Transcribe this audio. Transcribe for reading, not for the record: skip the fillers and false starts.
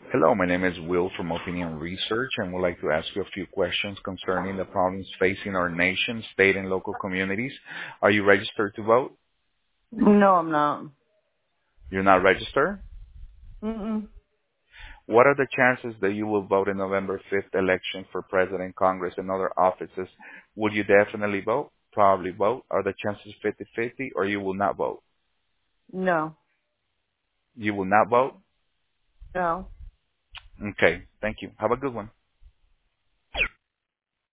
Hello, my name is Will from Opinion Research, and would like to ask you a few questions concerning the problems facing our nation, state, and local communities. Are you registered to vote? No, I'm not. You're not registered? Mm-mm. What are the chances that you will vote in November 5th election for President, Congress, and other offices? Would you definitely vote? Probably vote? Are the chances 50-50, or you will not vote? No. You will not vote? No. Okay, thank you. Have a good one.